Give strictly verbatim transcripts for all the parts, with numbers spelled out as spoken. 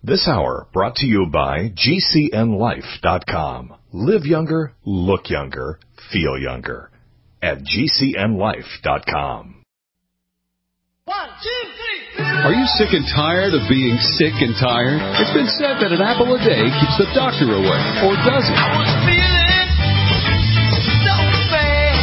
This hour brought to you by G C N life dot com. Live younger, look younger, feel younger at G C N life dot com. One, two, three. Are you sick and tired of being sick and tired? It's been said that an apple a day keeps the doctor away, or does it? I was feeling so bad.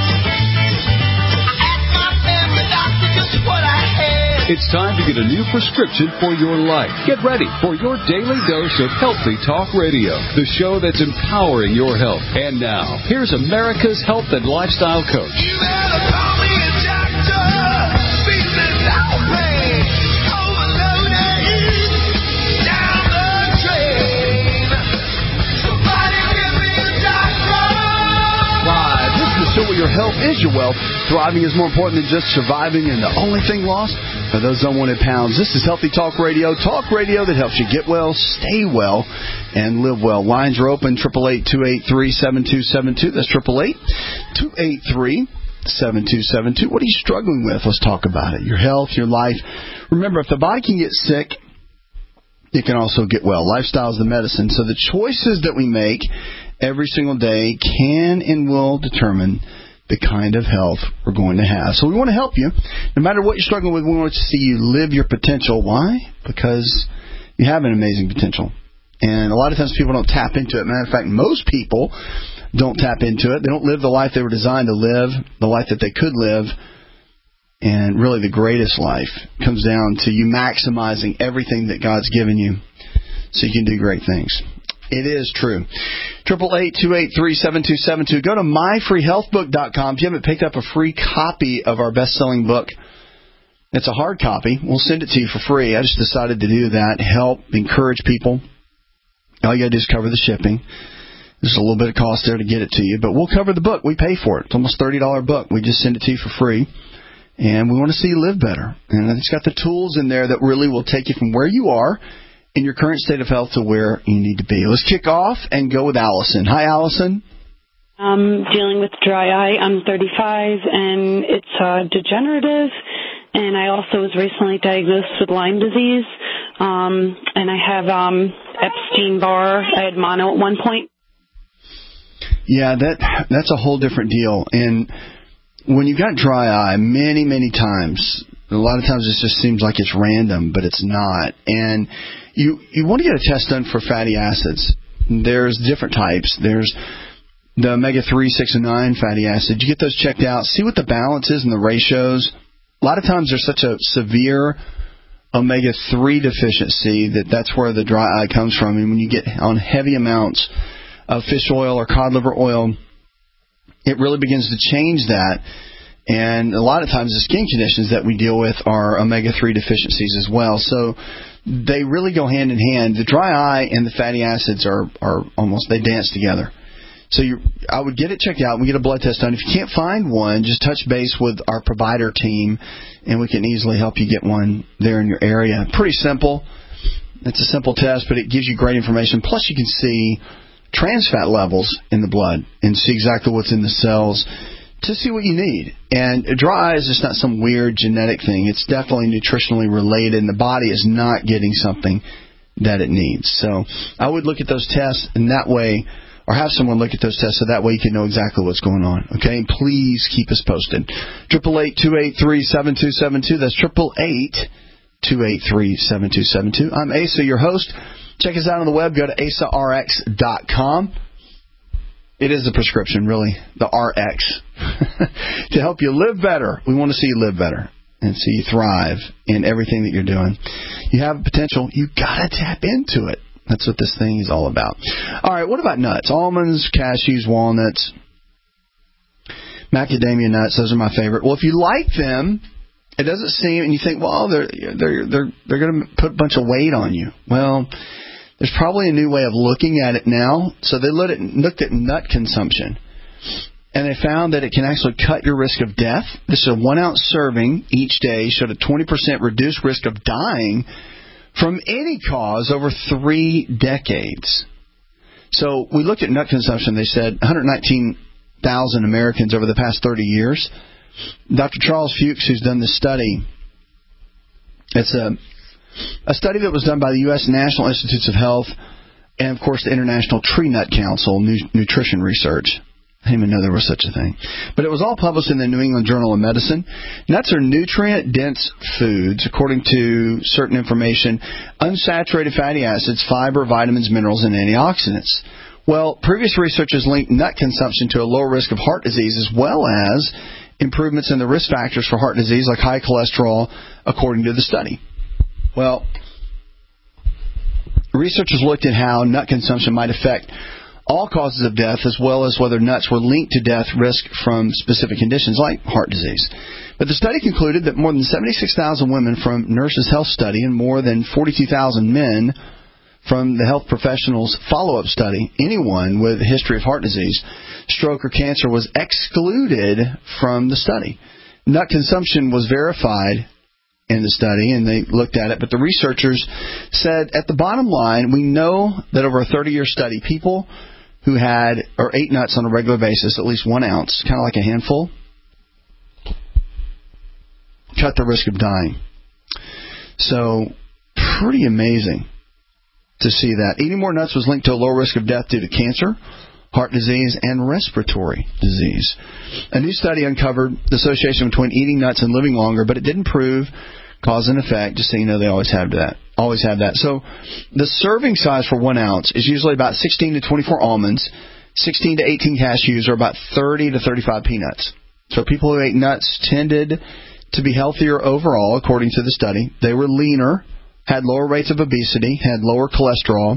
I asked my family doctor just what I had. It's time to get a new prescription for your life. Get ready for your daily dose of Healthy Talk Radio, the show that's empowering your health. And now, here's America's health and lifestyle coach. You better call me a doctor. Feeling outraged, overloaded, down the drain. Somebody give me a doctor. Live. This is the show where your health is your wealth. Thriving is more important than just surviving, and the only thing lost are those unwanted pounds. This is Healthy Talk Radio, talk radio that helps you get well, stay well, and live well. Lines are open, eight eight eight, two eight three, seven two seven two. That's eight eight eight, two eight three, seven two seven two. What are you struggling with? Let's talk about it. Your health, your life. Remember, if the body can get sick, it can also get well. Lifestyle is the medicine. So the choices that we make every single day can and will determine the kind of health we're going to have. So we want to help you. No matter what you're struggling with, we want to see you live your potential. Why? Because you have an amazing potential. And a lot of times people don't tap into it. Matter of fact, most people don't tap into it. They don't live the life they were designed to live, the life that they could live. And really the greatest life comes down to you maximizing everything that God's given you so you can do great things. It is true. eight eight eight, two eight three, seven two seven two. Go to my free health book dot com. If you haven't picked up a free copy of our best-selling book, it's a hard copy. We'll send it to you for free. I just decided to do that, help, encourage people. All you got to do is cover the shipping. There's a little bit of cost there to get it to you, but we'll cover the book. We pay for it. It's almost a thirty dollars book. We just send it to you for free, and we want to see you live better. And it's got the tools in there that really will take you from where you are in your current state of health to where you need to be. Let's kick off and go with Allison. Hi, Allison. I'm dealing with dry eye. I'm thirty-five, and it's uh, degenerative. And I also was recently diagnosed with Lyme disease. Um, and I have um, Epstein-Barr. I had mono at one point. Yeah, that that's a whole different deal. And when you've got dry eye, many, many times, a lot of times it just seems like it's random, but it's not. And you you want to get a test done for fatty acids. There's different types. There's the omega three, six, and nine fatty acids. You get those checked out. See what the balance is and the ratios. A lot of times there's such a severe omega three deficiency that that's where the dry eye comes from. And when you get on heavy amounts of fish oil or cod liver oil, it really begins to change that. And a lot of times the skin conditions that we deal with are omega three deficiencies as well. So they really go hand in hand. The dry eye and the fatty acids are, are almost, they dance together. So you, I would get it checked out. We get a blood test done. If you can't find one, just touch base with our provider team, and we can easily help you get one there in your area. Pretty simple. It's a simple test, but it gives you great information. Plus, you can see trans fat levels in the blood and see exactly what's in the cells to see what you need. And dry eye is just not some weird genetic thing. It's definitely nutritionally related, and the body is not getting something that it needs. So I would look at those tests in that way, or have someone look at those tests so that way you can know exactly what's going on. Okay? And please keep us posted. eight eight eight, two eight three, seven two seven two. That's eight eight eight, two eight three, seven two seven two. I'm Asa, your host. Check us out on the web. Go to asa r x dot com. It is a prescription, really, the R X, to help you live better. We want to see you live better and see you thrive in everything that you're doing. You have potential. You got to tap into it. That's what this thing is all about. All right, what about nuts? Almonds, cashews, walnuts, macadamia nuts. Those are my favorite. Well, if you like them, it doesn't seem, and you think, well, they're they're they're they're going to put a bunch of weight on you. Well, there's probably a new way of looking at it now. So they looked at, looked at nut consumption, and they found that it can actually cut your risk of death. This is a one-ounce serving each day showed a twenty percent reduced risk of dying from any cause over three decades. So we looked at nut consumption. They said one hundred nineteen thousand Americans over the past thirty years. Doctor Charles Fuchs, who's done this study, it's a A study that was done by the U S National Institutes of Health and, of course, the International Tree Nut Council Nu- Nutrition Research. I didn't even know there was such a thing. But it was all published in the New England Journal of Medicine. Nuts are nutrient-dense foods, according to certain information, unsaturated fatty acids, fiber, vitamins, minerals, and antioxidants. Well, previous research has linked nut consumption to a lower risk of heart disease as well as improvements in the risk factors for heart disease like high cholesterol, according to the study. Well, researchers looked at how nut consumption might affect all causes of death, as well as whether nuts were linked to death risk from specific conditions like heart disease. But the study concluded that more than seventy-six thousand women from Nurses Health Study and more than forty-two thousand men from the Health Professionals Follow-Up Study, anyone with a history of heart disease, stroke, or cancer was excluded from the study. Nut consumption was verified in the study, and they looked at it, but the researchers said at the bottom line, we know that over a thirty-year study, people who had or ate nuts on a regular basis, at least one ounce, kind of like a handful, cut the risk of dying. So, pretty amazing to see that. Eating more nuts was linked to a lower risk of death due to cancer, heart disease, and respiratory disease. A new study uncovered the association between eating nuts and living longer, but it didn't prove cause and effect, just so you know they always have that. Always have that. So the serving size for one ounce is usually about sixteen to twenty-four almonds, sixteen to eighteen cashews, or about thirty to thirty-five peanuts. So people who ate nuts tended to be healthier overall, according to the study. They were leaner, had lower rates of obesity, had lower cholesterol,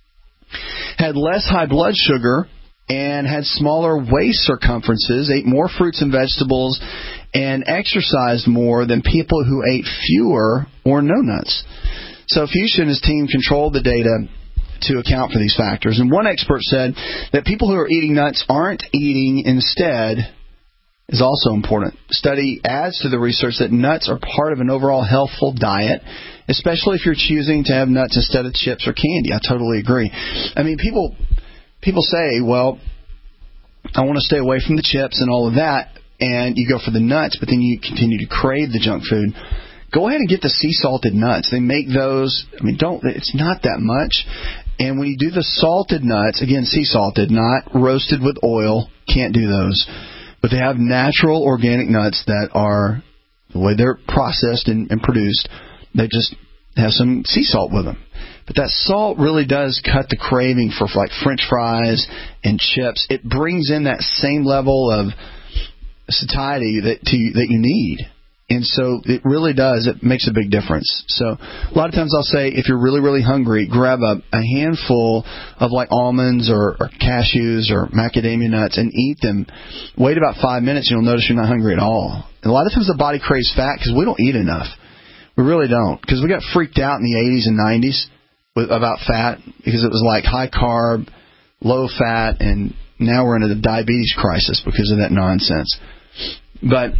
had less high blood sugar, and had smaller waist circumferences, ate more fruits and vegetables, and exercised more than people who ate fewer or no nuts. So Fuchsia and his team controlled the data to account for these factors. And one expert said that people who are eating nuts aren't eating instead is also important. The study adds to the research that nuts are part of an overall healthful diet, especially if you're choosing to have nuts instead of chips or candy. I totally agree. I mean, people people say, well, I want to stay away from the chips and all of that, and you go for the nuts, but then you continue to crave the junk food. Go ahead and get the sea salted nuts. They make those, I mean, don't, it's not that much. And when you do the salted nuts, again, sea salted, not roasted with oil, can't do those. But they have natural organic nuts that are, the way they're processed and, and produced, they just have some sea salt with them. But that salt really does cut the craving for like French fries and chips. It brings in that same level of satiety that to, that you need. And so it really does. It makes a big difference. So a lot of times I'll say if you're really, really hungry, grab a, a handful of like almonds or, or cashews or macadamia nuts and eat them. Wait about five minutes and you'll notice you're not hungry at all. And a lot of times the body craves fat because we don't eat enough. We really don't. Because we got freaked out in the eighties and nineties with, about fat because it was like high carb, low fat, and now we're into the diabetes crisis because of that nonsense. But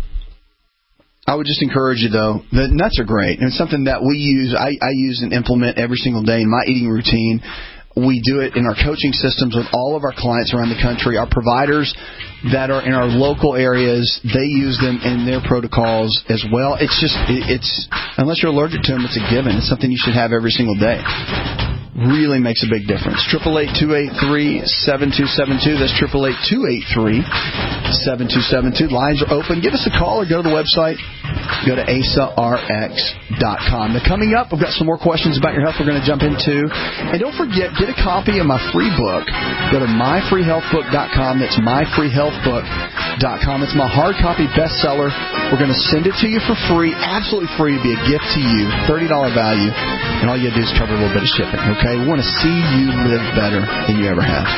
I would just encourage you, though, the nuts are great. And it's something that we use, I, I use and implement every single day in my eating routine. We do it in our coaching systems with all of our clients around the country. Our providers that are in our local areas, they use them in their protocols as well. It's just, it's unless you're allergic to them, it's a given. It's something you should have every single day. Really makes a big difference. eight eight eight, two eight three, seven two seven two. That's eight eight eight, two eight three, seven two seven two. Lines are open. Give us a call or go to the website. Go to A S A R X dot com. Now, coming up, we've got some more questions about your health we're going to jump into. And don't forget, get a copy of my free book. Go to my free health book dot com. That's my free health book dot com. It's my hard copy bestseller. We're going to send it to you for free, absolutely free, to be a gift to you, thirty dollars value. And all you have to do is cover a little bit of shipping, okay? We want to see you live better than you ever have.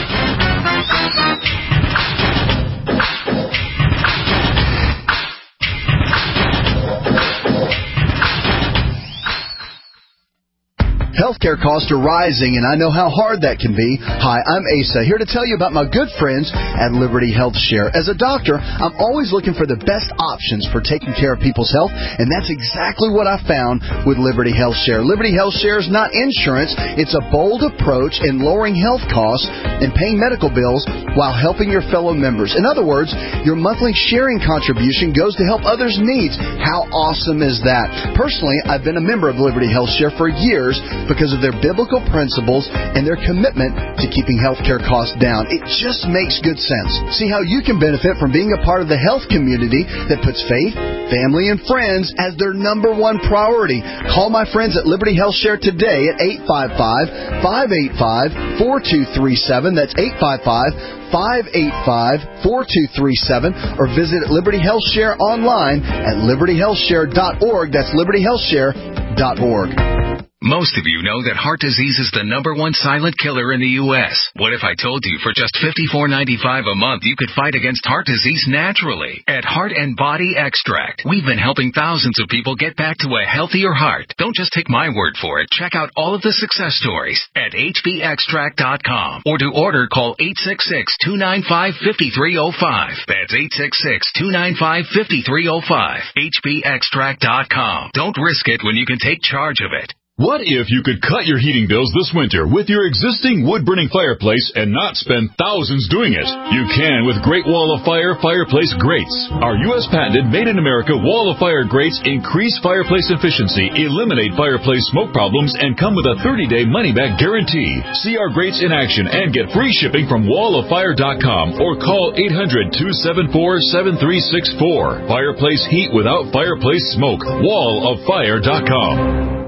Healthcare costs are rising, and I know how hard that can be. Hi, I'm Asa, here to tell you about my good friends at Liberty Health Share. As a doctor, I'm always looking for the best options for taking care of people's health, and that's exactly what I found with Liberty Health Share. Liberty Health Share is not insurance. It's a bold approach in lowering health costs and paying medical bills while helping your fellow members. In other words, your monthly sharing contribution goes to help others' needs. How awesome is that? Personally, I've been a member of Liberty Health Share for years because of their biblical principles and their commitment to keeping healthcare costs down. It just makes good sense. See how you can benefit from being a part of the health community that puts faith, family, and friends as their number one priority. Call my friends at Liberty Health Share today at eight five five, five eight five, four two three seven. That's eight five five, five eight five, four two three seven, or visit Liberty Health Share online at liberty health share dot org. That's liberty health share dot org. Most of you know that heart disease is the number one silent killer in the U S What if I told you for just fifty-four ninety-five a month you could fight against heart disease naturally? At Heart and Body Extract, we've been helping thousands of people get back to a healthier heart. Don't just take my word for it. Check out all of the success stories at h b extract dot com, or to order, call eight six six, two nine five, five three zero five. That's eight six six, two nine five, five three zero five. h b extract dot com. Don't risk it when you can take charge of it. What if you could cut your heating bills this winter with your existing wood-burning fireplace and not spend thousands doing it? You can with Great Wall of Fire fireplace grates. Our U S patented made-in-America Wall of Fire grates increase fireplace efficiency, eliminate fireplace smoke problems, and come with a thirty-day money-back guarantee. See our grates in action and get free shipping from wall of fire dot com or call eight hundred, two seven four, seven three six four. Fireplace heat without fireplace smoke. wall of fire dot com.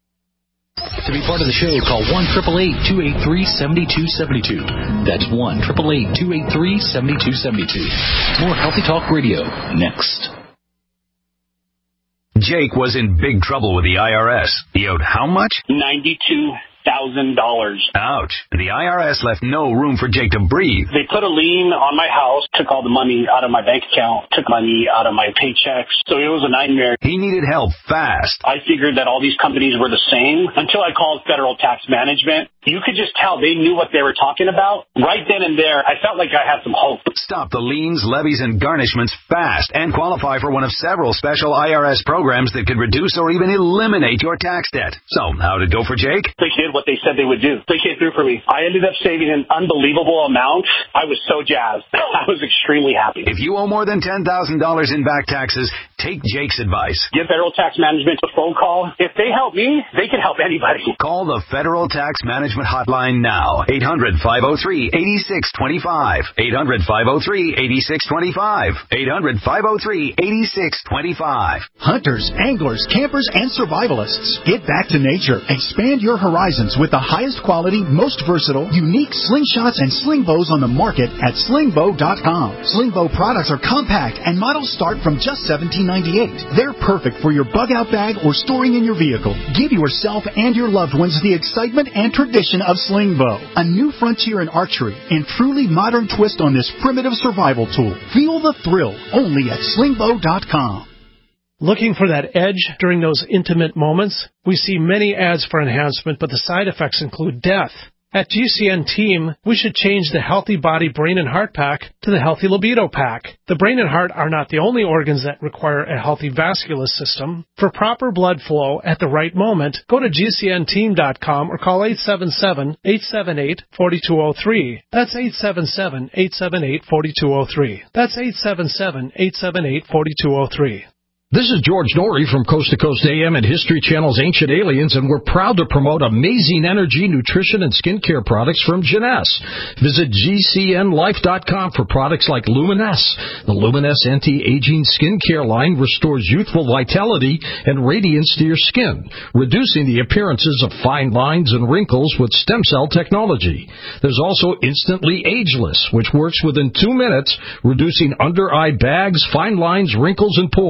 To be part of the show, call one eight eight eight, two eight three, seven two seven two. That's one eight eight eight, two eight three, seven two seven two. More Healthy Talk Radio next. Jake was in big trouble with the I R S. He owed how much? ninety-two thousand dollars. Ouch. The I R S left no room for Jake to breathe. They put a lien on my house, took all the money out of my bank account, took money out of my paychecks. So it was a nightmare. He needed help fast. I figured that all these companies were the same until I called Federal Tax Management. You could just tell they knew what they were talking about. Right then and there, I felt like I had some hope. Stop the liens, levies, and garnishments fast and qualify for one of several special I R S programs that could reduce or even eliminate your tax debt. So, how did it go for Jake? They did what they said they would do. They came through for me. I ended up saving an unbelievable amount. I was so jazzed. I was extremely happy. If you owe more than ten thousand dollars in back taxes, take Jake's advice. Give Federal Tax Management a phone call. If they help me, they can help anybody. Call the Federal Tax Management hotline now. eight hundred, five oh three, eight six two five. eight hundred, five oh three, eight six two five. eight hundred, five oh three, eight six two five. Hunters, anglers, campers, and survivalists. Get back to nature. Expand your horizons with the highest quality, most versatile, unique slingshots and sling bows on the market at sling bow dot com. Sling bow products are compact and models start from just seventeen ninety-eight. They're perfect for your bug-out bag or storing in your vehicle. Give yourself and your loved ones the excitement and tradition of sling bow, a new frontier in archery and truly modern twist on this primitive survival tool. Feel the thrill only at sling bow dot com. Looking for that edge during those intimate moments? We see many ads for enhancement, but the side effects include death. At G C N Team, we should change the Healthy Body, Brain, and Heart Pack to the Healthy Libido Pack. The brain and heart are not the only organs that require a healthy vascular system. For proper blood flow at the right moment, go to G C N team dot com or call eight seven seven, eight seven eight, four two zero three. That's eight seven seven, eight seven eight, four two zero three. That's eight seven seven, eight seven eight, four two zero three. This is George Norrie from Coast to Coast A M and History Channel's Ancient Aliens, and we're proud to promote amazing energy, nutrition, and skincare products from Jeunesse. Visit G C N life dot com for products like Luminesse. The Luminesse anti-aging skincare line restores youthful vitality and radiance to your skin, reducing the appearances of fine lines and wrinkles with stem cell technology. There's also Instantly Ageless, which works within two minutes, reducing under-eye bags, fine lines, wrinkles, and pores.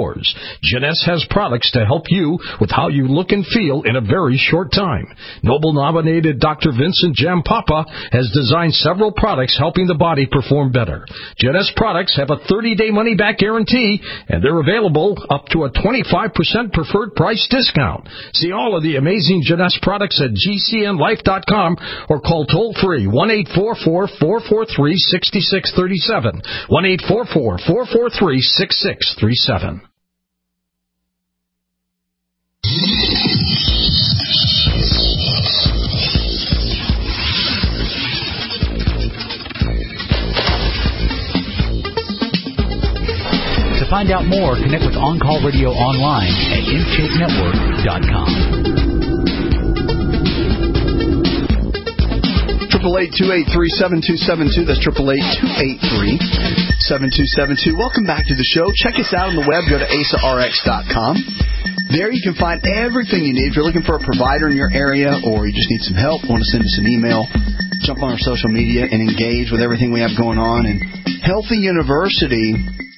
Jeunesse has products to help you with how you look and feel in a very short time. Nobel-nominated Doctor Vincent Jampapa has designed several products helping the body perform better. Jeunesse products have a thirty-day money-back guarantee, and they're available up to a twenty-five percent preferred price discount. See all of the amazing Jeunesse products at G C N life dot com or call toll-free one eight four four, four four three, six six three seven, one eight four four, four four three, six six three seven. To find out more, connect with On Call Radio online at in shape network dot com. Triple eight two eight three seven two seven two. That's triple eight two eight three seven two seven two. Welcome back to the show. Check us out on the web. Go to asa r x dot com. There you can find everything you need. If you're looking for a provider in your area or you just need some help, want to send us an email, jump on our social media and engage with everything we have going on. And Healthy University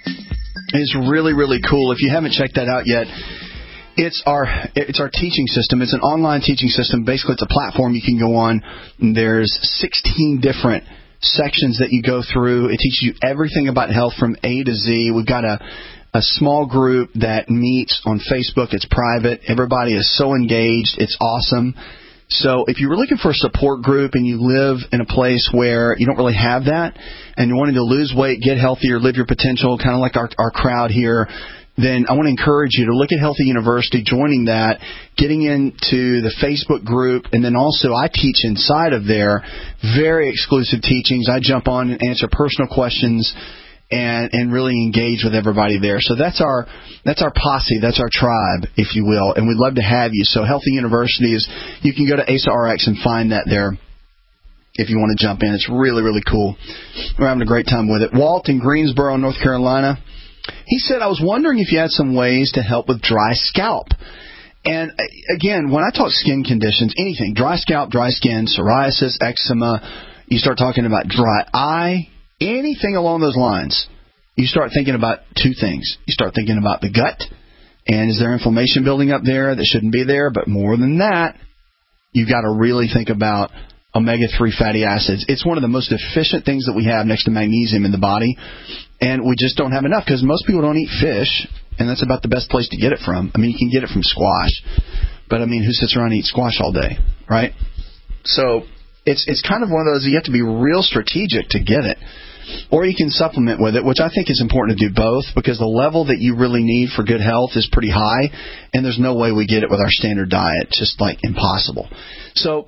is really, really cool. If you haven't checked that out yet, It's our it's our teaching system. It's an online teaching system. Basically, it's a platform you can go on. There's sixteen different sections that you go through. It teaches you everything about health from A to Z. We've got a, a small group that meets on Facebook. It's private. Everybody is so engaged. It's awesome. So if you're looking for a support group and you live in a place where you don't really have that and you're wanting to lose weight, get healthier, live your potential, kind of like our, our crowd here, then I want to encourage you to look at Healthy University, joining that, getting into the Facebook group, and then also I teach inside of there, very exclusive teachings. I jump on and answer personal questions and, and really engage with everybody there. So that's our that's our posse, that's our tribe, if you will, and we'd love to have you. So Healthy University is, you can go to Asa R X and find that there if you want to jump in. It's really, really cool. We're having a great time with it. Walt in Greensboro, North Carolina. He said, I was wondering if you had some ways to help with dry scalp. And again, when I talk skin conditions, anything, dry scalp, dry skin, psoriasis, eczema, you start talking about dry eye, anything along those lines, you start thinking about two things. You start thinking about the gut, and is there inflammation building up there that shouldn't be there? But more than that, you've got to really think about omega three fatty acids. It's one of the most efficient things that we have next to magnesium in the body, and we just don't have enough because most people don't eat fish, and that's about the best place to get it from. I mean, you can get it from squash, but I mean, who sits around and eats squash all day, right? So it's it's kind of one of those, you have to be real strategic to get it, or you can supplement with it, which I think is important to do both because the level that you really need for good health is pretty high, and there's no way we get it with our standard diet, just like impossible. So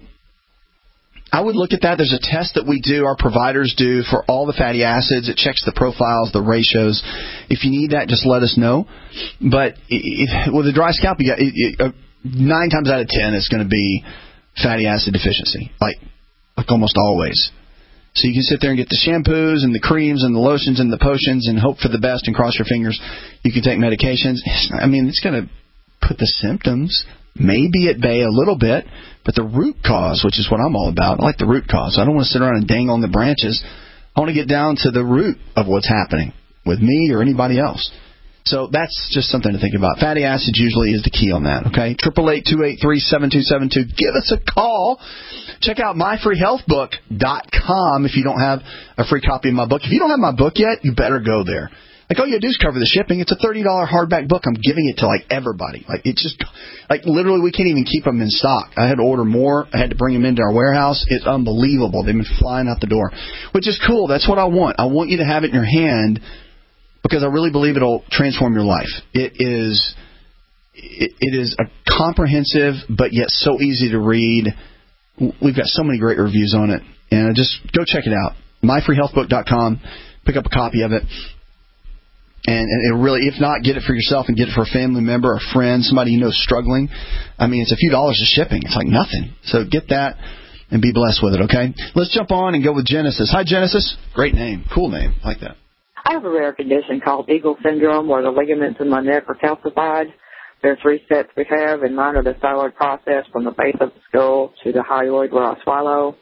I would look at that. There's a test that we do, our providers do, for all the fatty acids. It checks the profiles, the ratios. If you need that, just let us know. But if, with a dry scalp, you got, it, it, uh, nine times out of ten, it's going to be fatty acid deficiency, like like almost always. So you can sit there and get the shampoos and the creams and the lotions and the potions and hope for the best and cross your fingers. You can take medications. I mean, it's going to put the symptoms maybe at bay a little bit, but the root cause, which is what I'm all about, I like the root cause. I don't want to sit around and dangle on the branches. I want to get down to the root of what's happening with me or anybody else. So that's just something to think about. Fatty acids usually is the key on that, okay? eight eight eight, two eight three, seven two seven two. Give us a call. Check out my free health book dot com if you don't have a free copy of my book. If you don't have my book yet, you better go there. Like, all you do is cover the shipping. It's a thirty dollars hardback book. I'm giving it to, like, everybody. Like, it's just, like, literally we can't even keep them in stock. I had to order more. I had to bring them into our warehouse. It's unbelievable. They've been flying out the door, which is cool. That's what I want. I want you to have it in your hand because I really believe it'll transform your life. It is, it, it is a comprehensive but yet so easy to read. We've got so many great reviews on it. And just go check it out. my free health book dot com. Pick up a copy of it. And, and it really, if not, get it for yourself and get it for a family member, a friend, somebody you know is struggling. I mean, it's a few dollars of shipping. It's like nothing. So get that and be blessed with it, okay? Let's jump on and go with Genesis. Hi, Genesis. Great name. Cool name. I like that. I have a rare condition called Eagle syndrome where the ligaments in my neck are calcified. There are three steps we have, and mine are the thyroid process from the base of the skull to the hyoid where I swallow.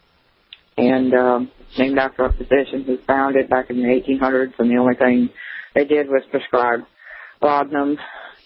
And um, named after a physician who found it back in the eighteen hundreds, and the only thing they did was prescribe laudanum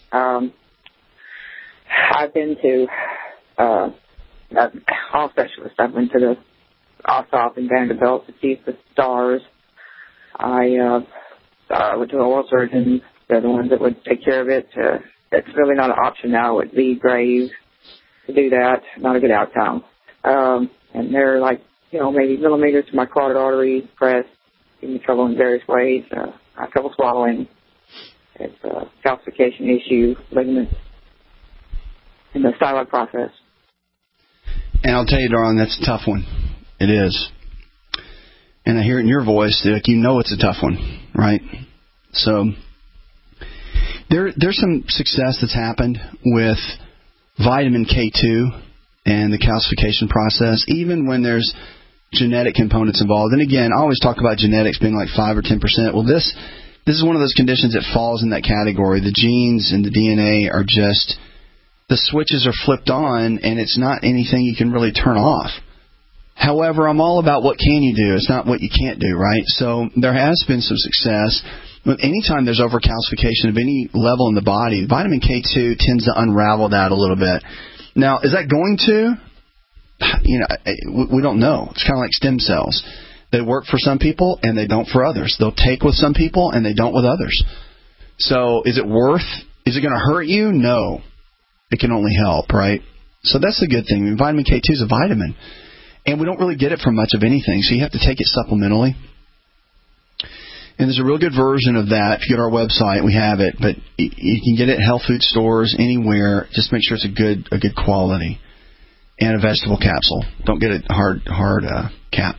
Um, I've been to uh, uh, all specialists. I've been to the Ossoff and Vanderbilt to see the stars. I uh, uh, went to the oral surgeon. They're the ones that would take care of it. Uh, it's really not an option now. It would be grave to do that. Not a good outcome. Um, and they're like, you know, maybe millimeters to my carotid artery, pressed, giving me trouble in various ways. Uh, I have trouble swallowing. It's a calcification issue, ligaments, in the styloid process. And I'll tell you, darling, that's a tough one. It is. And I hear it in your voice, like you know it's a tough one, right? So there, there's some success that's happened with vitamin K two and the calcification process, even when there's genetic components involved. And again, I always talk about genetics being like five or ten percent. Well, this this is one of those conditions that falls in that category. The genes and the D N A are just, the switches are flipped on, and it's not anything you can really turn off. However, I'm all about what can you do. It's not what you can't do, right? So there has been some success. But anytime there's overcalcification of any level in the body, vitamin K two tends to unravel that a little bit. Now, is that going to? You know, we don't know. It's kind of like stem cells. They work for some people, and they don't for others. They'll take with some people, and they don't with others. So is it worth? Is it going to hurt you? No. It can only help, right? So that's the good thing. I mean, vitamin K two is a vitamin. And we don't really get it from much of anything, so you have to take it supplementally. And there's a real good version of that. If you go to our website, we have it. But you can get it at health food stores, anywhere. Just make sure it's a good a good quality. And a vegetable capsule. Don't get a hard, hard uh, cap.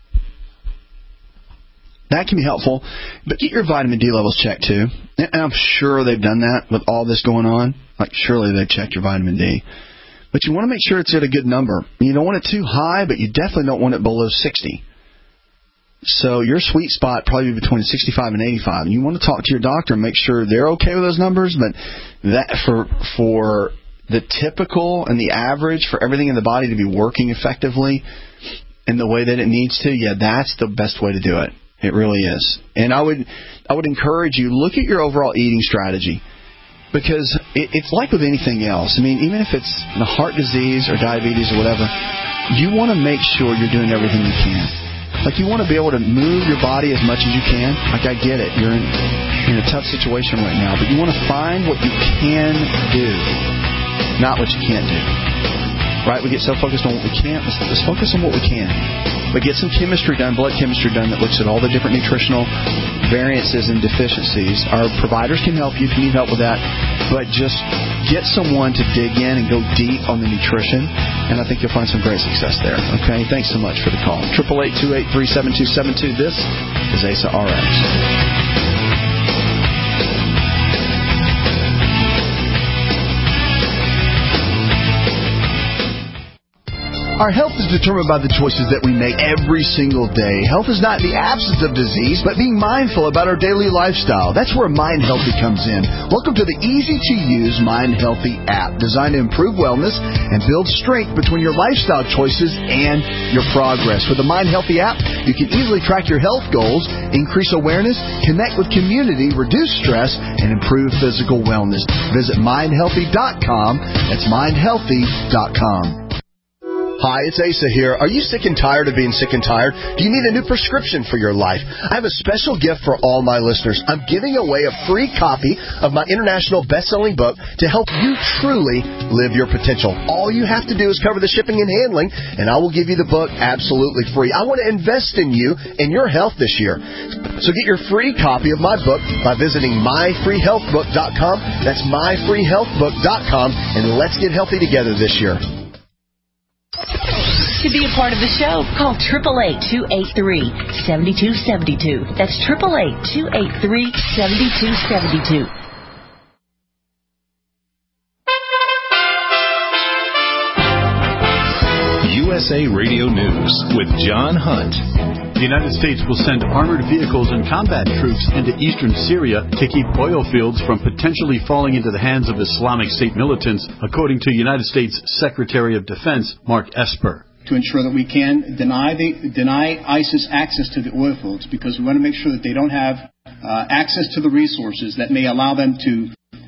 That can be helpful. But get your vitamin D levels checked, too. And I'm sure they've done that with all this going on. Like, surely they've checked your vitamin D. But you want to make sure it's at a good number. You don't want it too high, but you definitely don't want it below sixty. So your sweet spot probably between sixty-five and eighty-five. And you want to talk to your doctor and make sure they're okay with those numbers. But that for for the typical and the average for everything in the body to be working effectively in the way that it needs to, yeah, that's the best way to do it. It really is. And I would I would encourage you, look at your overall eating strategy. Because it, it's like with anything else. I mean, even if it's the heart disease or diabetes or whatever, you want to make sure you're doing everything you can. Like, you want to be able to move your body as much as you can. Like, I get it. You're in, you're in a tough situation right now. But you want to find what you can do, not what you can't do. Right? We get so focused on what we can't. Let's, let's focus on what we can. But get some chemistry done, blood chemistry done that looks at all the different nutritional variances and deficiencies. Our providers can help you if you need help with that. But just get someone to dig in and go deep on the nutrition, and I think you'll find some great success there. Okay? Thanks so much for the call. eight eight eight, two eight three, seven two seven two. This is A S A R X. Our health is determined by the choices that we make every single day. Health is not the absence of disease, but being mindful about our daily lifestyle. That's where Mind Healthy comes in. Welcome to the easy-to-use Mind Healthy app, designed to improve wellness and build strength between your lifestyle choices and your progress. With the Mind Healthy app, you can easily track your health goals, increase awareness, connect with community, reduce stress, and improve physical wellness. Visit mind healthy dot com. That's mind healthy dot com. Hi, it's Asa here. Are you sick and tired of being sick and tired? Do you need a new prescription for your life? I have a special gift for all my listeners. I'm giving away a free copy of my international best-selling book to help you truly live your potential. All you have to do is cover the shipping and handling, and I will give you the book absolutely free. I want to invest in you and your health this year. So get your free copy of my book by visiting my free health book dot com. That's my free health book dot com, and let's get healthy together this year. To be a part of the show, call eight eight eight, two eight three, seven two seven two. That's eight eight eight, two eight three, seven two seven two. U S A Radio News with John Hunt. The United States will send armored vehicles and combat troops into eastern Syria to keep oil fields from potentially falling into the hands of Islamic State militants, according to United States Secretary of Defense Mark Esper. To ensure that we can deny the deny ISIS access to the oil fields, because we want to make sure that they don't have uh, access to the resources that may allow them to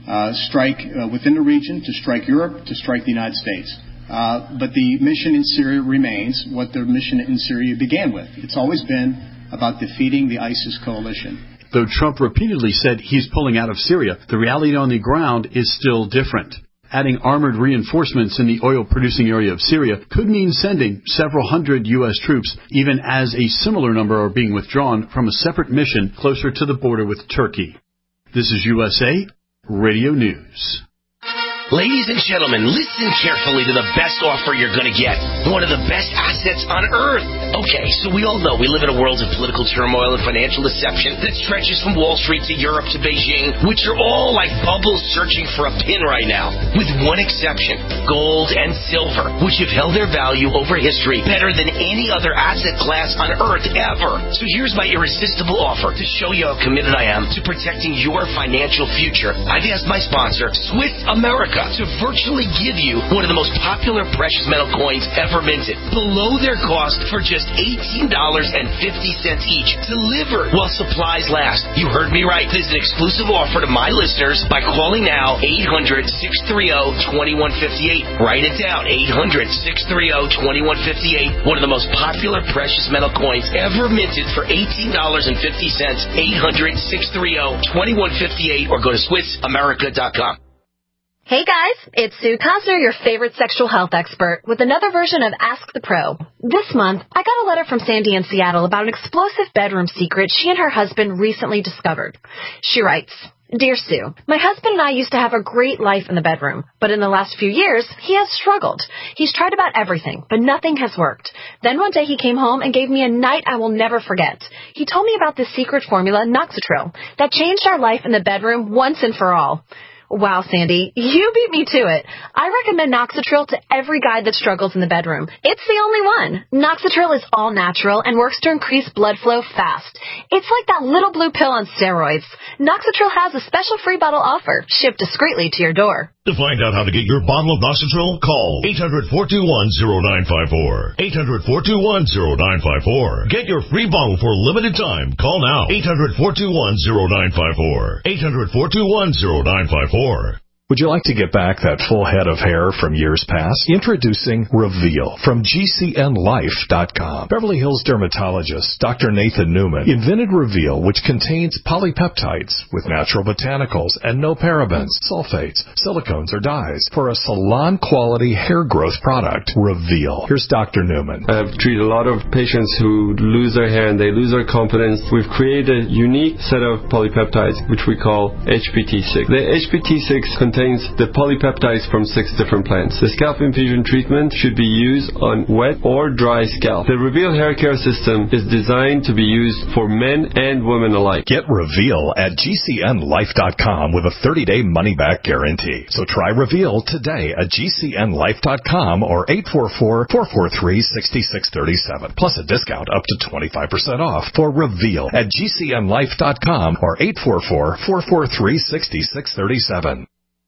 uh, strike uh, within the region, to strike Europe, to strike the United States. Uh, but the mission in Syria remains what the mission in Syria began with. It's always been about defeating the ISIS coalition. Though Trump repeatedly said he's pulling out of Syria, the reality on the ground is still different. Adding armored reinforcements in the oil-producing area of Syria could mean sending several hundred U S troops, even as a similar number are being withdrawn from a separate mission closer to the border with Turkey. This is U S A Radio News. Ladies and gentlemen, listen carefully to the best offer you're going to get. One of the best assets on earth. Okay, so we all know we live in a world of political turmoil and financial deception that stretches from Wall Street to Europe to Beijing, which are all like bubbles searching for a pin right now. With one exception, gold and silver, which have held their value over history better than any other asset class on earth ever. So here's my irresistible offer to show you how committed I am to protecting your financial future. I've asked my sponsor, Swiss America, to virtually give you one of the most popular precious metal coins ever minted, below their cost for just eighteen dollars and fifty cents each, delivered while supplies last. You heard me right. This is an exclusive offer to my listeners by calling now eight hundred, six three zero, two one five eight. Write it down, eight hundred, six three zero, two one five eight. One of the most popular precious metal coins ever minted for eighteen dollars and fifty cents. eight hundred, six three zero, two one five eight or go to Swiss America dot com. Hey guys, it's Sue Cosner, your favorite sexual health expert, with another version of Ask the Pro. This month, I got a letter from Sandy in Seattle about an explosive bedroom secret she and her husband recently discovered. She writes, Dear Sue, my husband and I used to have a great life in the bedroom, but in the last few years, he has struggled. He's tried about everything, but nothing has worked. Then one day he came home and gave me a night I will never forget. He told me about this secret formula, Noxitril, that changed our life in the bedroom once and for all. Wow, Sandy, you beat me to it. I recommend Noxitril to every guy that struggles in the bedroom. It's the only one. Noxitril is all natural and works to increase blood flow fast. It's like that little blue pill on steroids. Noxitril has a special free bottle offer, shipped discreetly to your door. To find out how to get your bottle of Noxitril, call eight hundred, four two one, zero nine five four. eight hundred, four two one, zero nine five four. Get your free bottle for a limited time. Call now. eight hundred, four two one, zero nine five four. eight hundred, four two one, zero nine five four. Would you like to get back that full head of hair from years past? Introducing Reveal from G C N Life dot com. Beverly Hills dermatologist Doctor Nathan Newman invented Reveal, which contains polypeptides with natural botanicals and no parabens, sulfates, silicones, or dyes for a salon-quality hair growth product. Reveal. Here's Doctor Newman. I've treated a lot of patients who lose their hair and they lose their confidence. We've created a unique set of polypeptides, which we call H P T six. The H P T six contains the polypeptides from six different plants. The scalp infusion treatment should be used on wet or dry scalp. The Reveal hair care system is designed to be used for men and women alike. Get Reveal at G C N Life dot com with a thirty-day money-back guarantee. So try Reveal today at G C N Life dot com or eight four four, four four three, six six three seven. Plus a discount up to twenty-five percent off for Reveal at G C N Life dot com or eight four four, four four three, six six three seven.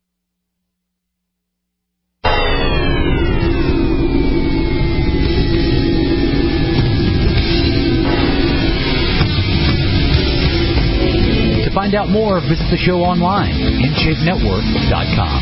To find out more, visit the show online, in shape network dot com.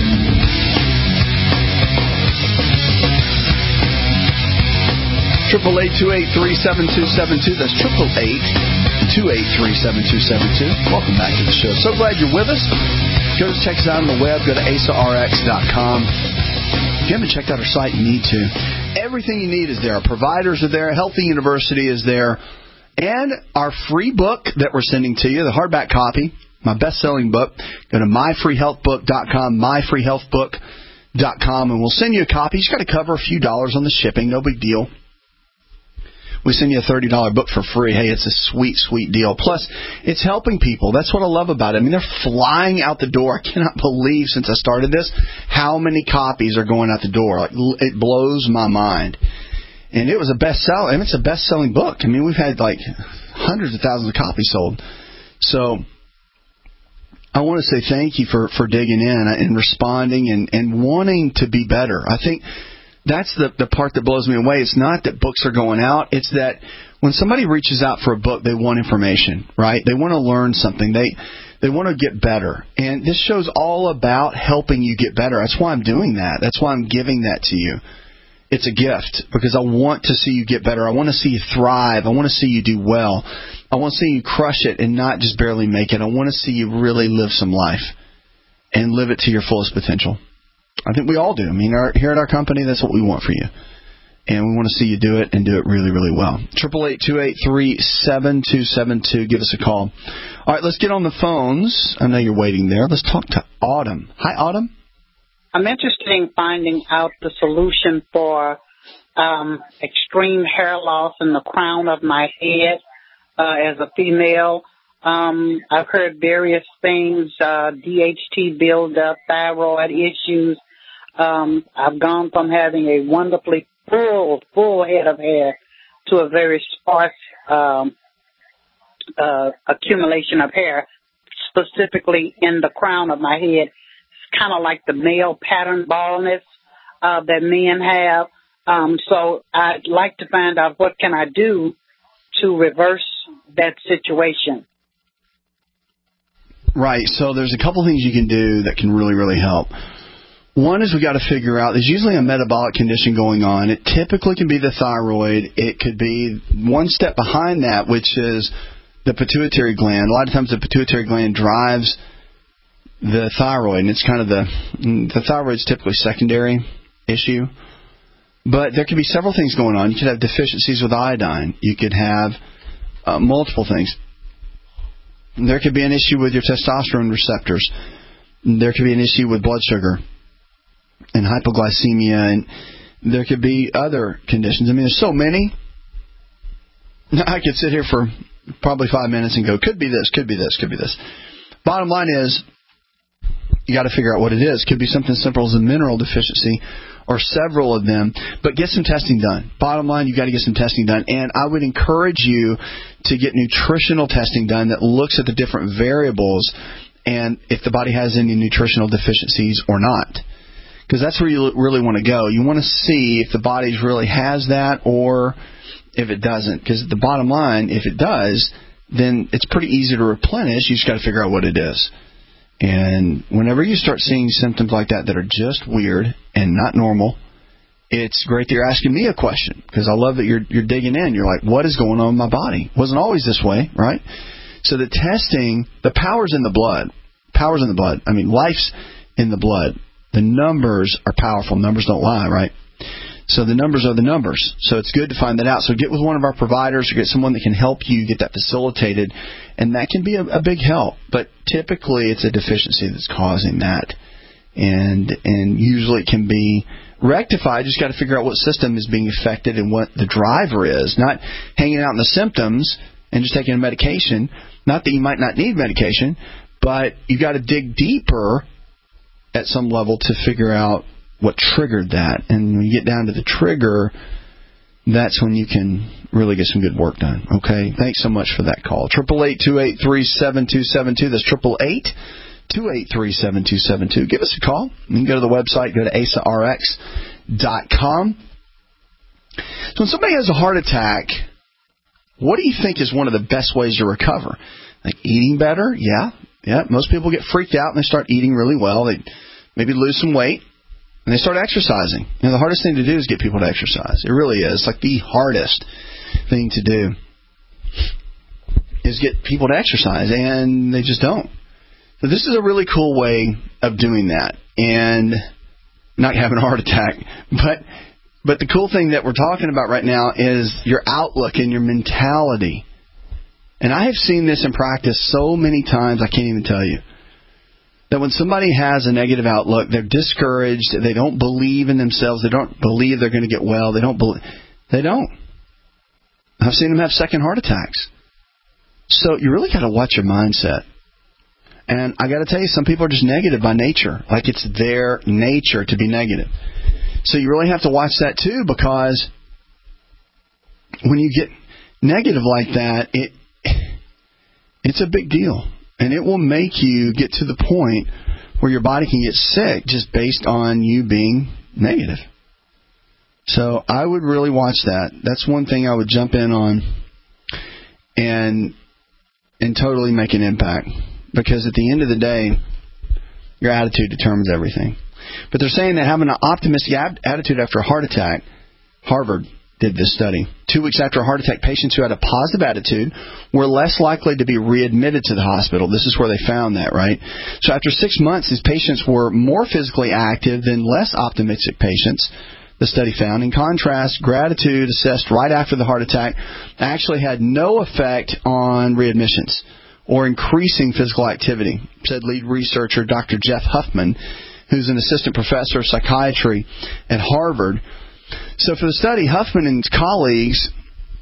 Triple eight two eight three seven two seven two. That's triple eight two eight three seven two seven two. Welcome back to the show. So glad you're with us. Go check us out on the web. Go to A S A R X dot com. If you haven't checked out our site, you need to. Everything you need is there. Our providers are there. Healthy University is there. And our free book that we're sending to you, the hardback copy, my best-selling book. Go to my free health book dot com, my free health book dot com, and we'll send you a copy. You just got to cover a few dollars on the shipping. No big deal. We send you a thirty dollars book for free. Hey, it's a sweet, sweet deal. Plus, it's helping people. That's what I love about it. I mean, they're flying out the door. I cannot believe, since I started this, how many copies are going out the door. Like, it blows my mind. And it was a bestseller. I mean, it's a best-selling book. I mean, we've had, like, hundreds of thousands of copies sold. So I want to say thank you for, for digging in and responding and, and wanting to be better. I think that's the, the part that blows me away. It's not that books are going out. It's that when somebody reaches out for a book, they want information, right? They want to learn something. They They want to get better. And this show's all about helping you get better. That's why I'm doing that. That's why I'm giving that to you. It's a gift because I want to see you get better. I want to see you thrive. I want to see you do well. I want to see you crush it and not just barely make it. I want to see you really live some life and live it to your fullest potential. I think we all do. I mean, our, here at our company, that's what we want for you. And we want to see you do it and do it really, really well. eight eight eight, two eight three, seven two seven two. Give us a call. All right, let's get on the phones. I know you're waiting there. Let's talk to Autumn. Hi, Autumn. I'm interested in finding out the solution for um, extreme hair loss in the crown of my head uh, as a female. Um, I've heard various things, uh, D H T buildup, thyroid issues. Um, I've gone from having a wonderfully full, full head of hair to a very sparse um, uh, accumulation of hair, specifically in the crown of my head. It's kind of like the male pattern baldness uh, that men have. Um, so I'd like to find out what can I do to reverse that situation. Right. So there's a couple things you can do that can really, really help. One is we got to figure out there's usually a metabolic condition going on. It typically can be the thyroid. It could be one step behind that, which is the pituitary gland. A lot of times the pituitary gland drives the thyroid, and it's kind of the the thyroid's typically secondary issue. But there could be several things going on. You could have deficiencies with iodine. You could have uh, multiple things. There could be an issue with your testosterone receptors. There could be an issue with blood sugar and hypoglycemia, and there could be other conditions. I mean, there's so many. I could sit here for probably five minutes and go, could be this, could be this, could be this. Bottom line is, you got to figure out what it is. Could be something as simple as a mineral deficiency or several of them, but get some testing done. Bottom line, you got to get some testing done, and I would encourage you to get nutritional testing done that looks at the different variables and if the body has any nutritional deficiencies or not. Because that's where you really want to go. You want to see if the body really has that or if it doesn't. Because the bottom line, if it does, then it's pretty easy to replenish. You just got to figure out what it is. And whenever you start seeing symptoms like that that are just weird and not normal, it's great that you're asking me a question because I love that you're you're digging in. You're like, what is going on in my body? It wasn't always this way, right? So the testing, the power's in the blood. Power's in the blood. I mean, life's in the blood. The numbers are powerful. Numbers don't lie, right? So the numbers are the numbers. So it's good to find that out. So get with one of our providers or get someone that can help you get that facilitated. And that can be a, a big help. But typically it's a deficiency that's causing that. And and usually it can be rectified. You just got to figure out what system is being affected and what the driver is. Not hanging out in the symptoms and just taking a medication. Not that you might not need medication, but you got to dig deeper at some level to figure out what triggered that. And when you get down to the trigger, that's when you can really get some good work done. Okay? Thanks so much for that call. eight eight eight, two eight three, seven two seven two. That's eight eight eight, two eight three, seven two seven two. Give us a call. You can go to the website, go to A S A R X dot com. So when somebody has a heart attack, what do you think is one of the best ways to recover? Like eating better? Yeah. Yeah. Most people get freaked out and they start eating really well. They maybe lose some weight. And they start exercising. You know, the hardest thing to do is get people to exercise. It really is. It's like the hardest thing to do is get people to exercise, and they just don't. So this is a really cool way of doing that and not having a heart attack. But but the cool thing that we're talking about right now is your outlook and your mentality. And I have seen this in practice so many times I can't even tell you. That when somebody has a negative outlook, they're discouraged, they don't believe in themselves, they don't believe they're going to get well, they don't believe, they don't. I've seen them have second heart attacks. So you really got to watch your mindset. And I got to tell you, some people are just negative by nature, like it's their nature to be negative. So you really have to watch that too, because when you get negative like that, it it's a big deal. And it will make you get to the point where your body can get sick just based on you being negative. So I would really watch that. That's one thing I would jump in on and and totally make an impact. because at the end of the day, your attitude determines everything. But they're saying that having an optimistic attitude after a heart attack, Harvard did this study. Two weeks after a heart attack, patients who had a positive attitude were less likely to be readmitted to the hospital. This is where they found that, right? So after six months, these patients were more physically active than less optimistic patients, the study found. In contrast, gratitude assessed right after the heart attack actually had no effect on readmissions or increasing physical activity, said lead researcher Doctor Jeff Huffman, who's an assistant professor of psychiatry at Harvard. So for the study, Huffman and his colleagues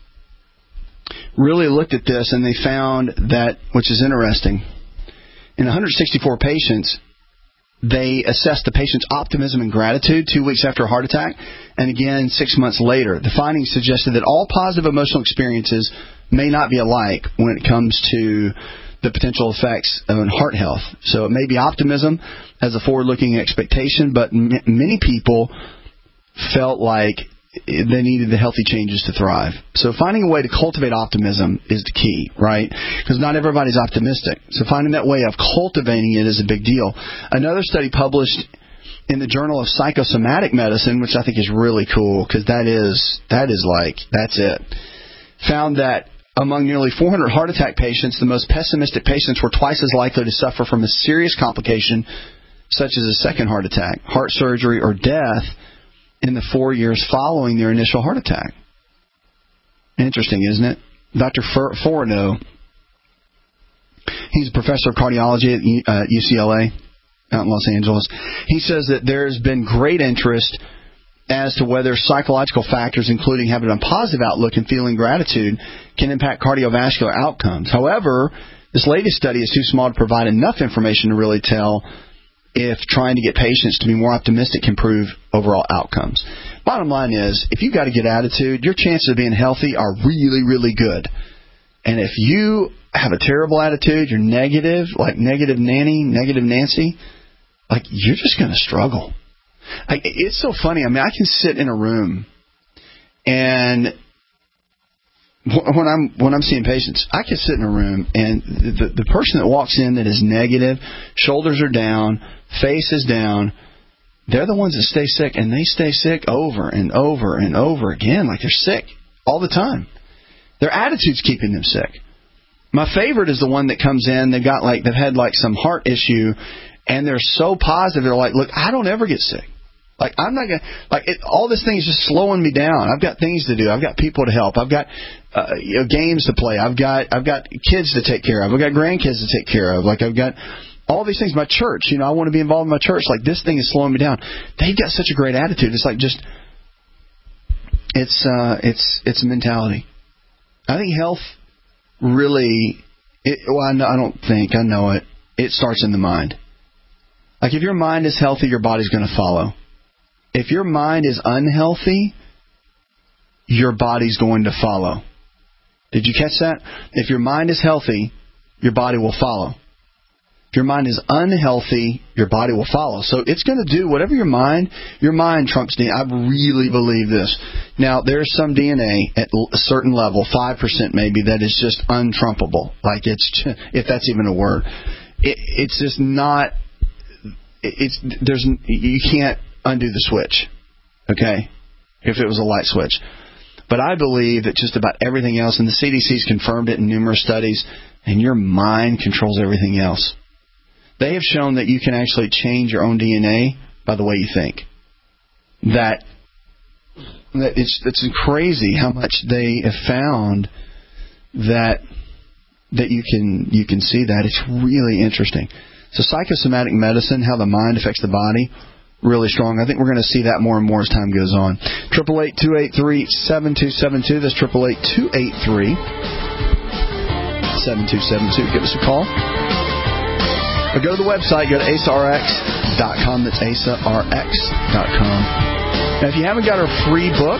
really looked at this, and they found that, which is interesting, in one hundred sixty-four patients, they assessed the patient's optimism and gratitude two weeks after a heart attack, and again six months later. The findings suggested that all positive emotional experiences may not be alike when it comes to the potential effects on heart health. So it may be optimism as a forward-looking expectation, but m- many people felt like they needed the healthy changes to thrive. So finding a way to cultivate optimism is the key, right? Because not everybody's optimistic. So finding that way of cultivating it is a big deal. Another study published in the Journal of Psychosomatic Medicine, which I think is really cool, because that is, that is like, that's it, found that among nearly four hundred heart attack patients, the most pessimistic patients were twice as likely to suffer from a serious complication, such as a second heart attack, heart surgery, or death in the four years following their initial heart attack. Interesting, isn't it? Doctor Forno, he's a professor of cardiology at uh, U C L A out in Los Angeles. He says that there's been great interest as to whether psychological factors, including having a positive outlook and feeling gratitude, can impact cardiovascular outcomes. However, this latest study is too small to provide enough information to really tell if trying to get patients to be more optimistic can improve overall outcomes. Bottom line is, if you've got a good attitude, your chances of being healthy are really, really good. And if you have a terrible attitude, you're negative, like negative Nanny, negative Nancy, like you're just going to struggle. Like, it's so funny. I mean, I can sit in a room and when I'm when I'm seeing patients, I can sit in a room and the the person that walks in that is negative, shoulders are down, face is down, they're the ones that stay sick, and they stay sick over and over and over again, like they're sick all the time. Their attitude's keeping them sick. My favorite is the one that comes in, they've got like they've had like some heart issue, and they're so positive. They're like, look, I don't ever get sick. Like, I'm not going to, like, it, all this thing is just slowing me down. I've got things to do. I've got people to help. I've got uh, you know, games to play. I've got I've got kids to take care of. I've got grandkids to take care of. Like, I've got all these things. My church, you know, I want to be involved in my church. Like, this thing is slowing me down. They've got such a great attitude. It's like just, it's, uh, it's, it's a mentality. I think health really, it, well, I, know, I don't think, I know it. It starts in the mind. Like, if your mind is healthy, your body's going to follow. If your mind is unhealthy, your body's going to follow. Did you catch that? If your mind is healthy, your body will follow. If your mind is unhealthy, your body will follow. So it's going to do whatever your mind, your mind trumps D N A. I really believe this. Now, there's some D N A at a certain level, five percent maybe, that is just untrumpable. Like, it's, if that's even a word. It, it's just not, it's, there's, you can't undo the switch, okay, if it was a light switch. But I believe that just about everything else, and the C D C's confirmed it in numerous studies, and your mind controls everything else. They have shown that you can actually change your own D N A by the way you think. That, that it's it's crazy how much they have found that that you can you can see that. It's really interesting. So psychosomatic medicine, how the mind affects the body, really strong. I think we're going to see that more and more as time goes on. Triple eight two eight three seven two seven two. That's triple eight two eight three seven two seven two. Give us a call. Or go to the website. Go to A C E R X dot com. That's A C E R X dot com. Now, if you haven't got our free book,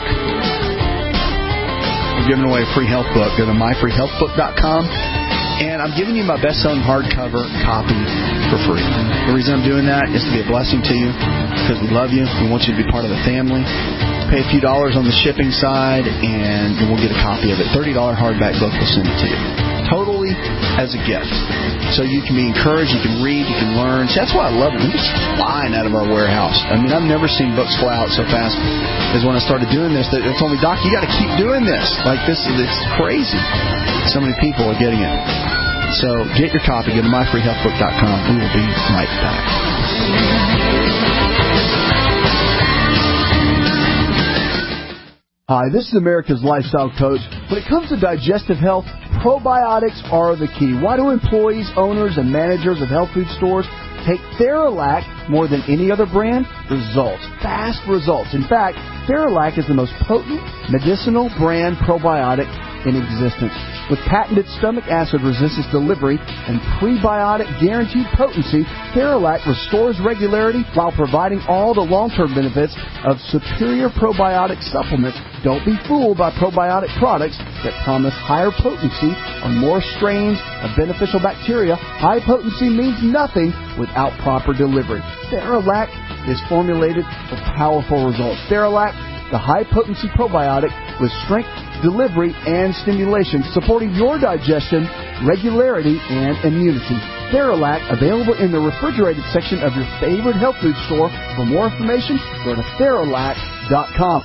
we're giving away a free health book. Go to my free health book dot com. And I'm giving you my best-selling hardcover copy for free. The reason I'm doing that is to be a blessing to you, because we love you. We want you to be part of the family. Pay a few dollars on the shipping side, and we'll get a copy of it. thirty dollars hardback book, we'll send it to you. totally as a gift. So you can be encouraged, you can read, you can learn. See, that's why I love it. They're just flying out of our warehouse. I mean, I've never seen books fly out so fast as when I started doing this. They told me, Doc, you got to keep doing this. Like, this is it's crazy. So many people are getting it. So get your copy. Go to my free health book dot com. We will be right back. Hi, this is America's Lifestyle Coach. When it comes to digestive health, probiotics are the key. Why do employees, owners, and managers of health food stores take Theralac more than any other brand? Results. Fast results. In fact, Theralac is the most potent medicinal brand probiotic in existence. With patented stomach acid resistance delivery and prebiotic guaranteed potency, Theralac restores regularity while providing all the long-term benefits of superior probiotic supplements. Don't be fooled by probiotic products that promise higher potency or more strains of beneficial bacteria. High potency means nothing without proper delivery. Theralac is formulated for powerful results. Theralac, the high-potency probiotic with strength, delivery, and stimulation, supporting your digestion, regularity, and immunity. Theralac, available in the refrigerated section of your favorite health food store. For more information, go to Theralac dot com.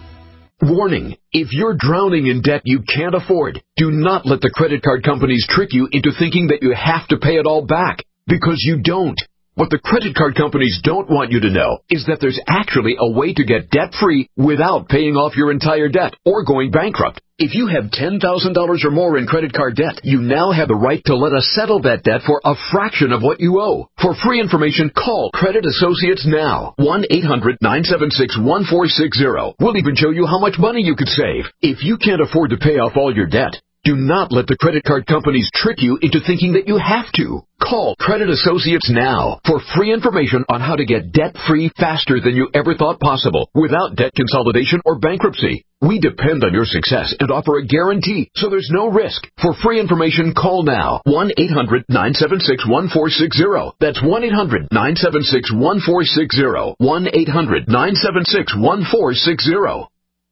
Warning, if you're drowning in debt you can't afford, do not let the credit card companies trick you into thinking that you have to pay it all back, because you don't. What the credit card companies don't want you to know is that there's actually a way to get debt-free without paying off your entire debt or going bankrupt. If you have ten thousand dollars or more in credit card debt, you now have the right to let us settle that debt for a fraction of what you owe. For free information, call Credit Associates now. one eight hundred nine seven six one four six zero. We'll even show you how much money you could save. If you can't afford to pay off all your debt, do not let the credit card companies trick you into thinking that you have to. Call Credit Associates now for free information on how to get debt-free faster than you ever thought possible without debt consolidation or bankruptcy. We depend on your success and offer a guarantee, so there's no risk. For free information, call now. one eight hundred nine seven six one four six zero. That's one eight hundred nine seven six one four six zero. one eight hundred nine seven six one four six zero.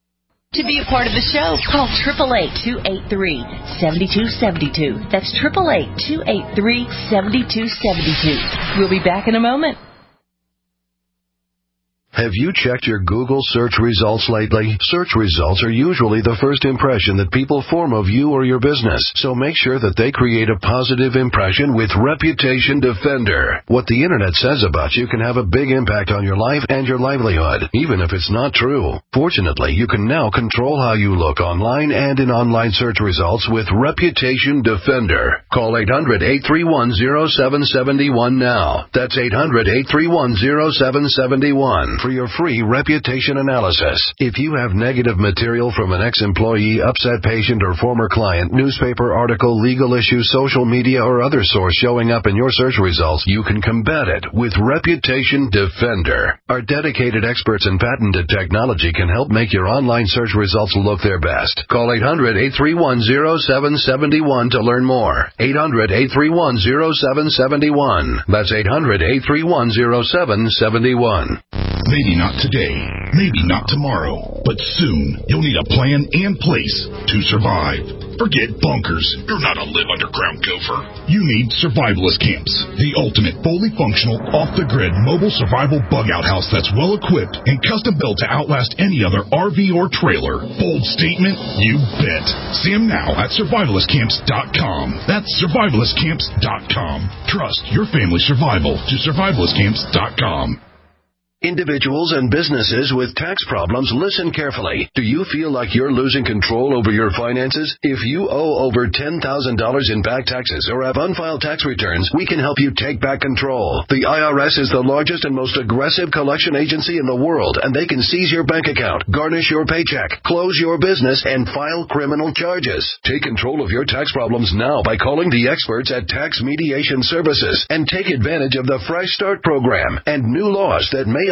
To be a part of the show, call eight eight eight, two eight three, seven two seven two. That's eight eight eight, two eight three, seven two seven two. We'll be back in a moment. Have you checked your Google search results lately? Search results are usually the first impression that people form of you or your business, so make sure that they create a positive impression with Reputation Defender. What the Internet says about you can have a big impact on your life and your livelihood, even if it's not true. Fortunately, you can now control how you look online and in online search results with Reputation Defender. Call eight hundred, eight three one, zero seven seven one now. That's eight hundred, eight three one, zero seven seven one. For your free reputation analysis. If you have negative material from an ex-employee, upset patient, or former client, newspaper article, legal issue, social media, or other source showing up in your search results, you can combat it with Reputation Defender. Our dedicated experts in patented technology can help make your online search results look their best. Call eight hundred, eight three one, zero seven seven one to learn more. eight hundred, eight three one, zero seven seven one. That's eight hundred, eight three one, zero seven seven one. Maybe not today, maybe not tomorrow, but soon you'll need a plan in place to survive. Forget bunkers. You're not a live underground gopher. You need survivalist camps, the ultimate fully functional, off-the-grid mobile survival bug-out house that's well-equipped and custom-built to outlast any other R V or trailer. Bold statement? You bet. See them now at survivalist camps dot com. That's survivalist camps dot com. Trust your family's survival to survivalist camps dot com. Individuals and businesses with tax problems, listen carefully. Do you feel like you're losing control over your finances? If you owe over ten thousand dollars in back taxes or have unfiled tax returns, we can help you take back control. The I R S is the largest and most aggressive collection agency in the world, and they can seize your bank account, garnish your paycheck, close your business, and file criminal charges. Take control of your tax problems now by calling the experts at Tax Mediation Services and take advantage of the Fresh Start program and new laws that may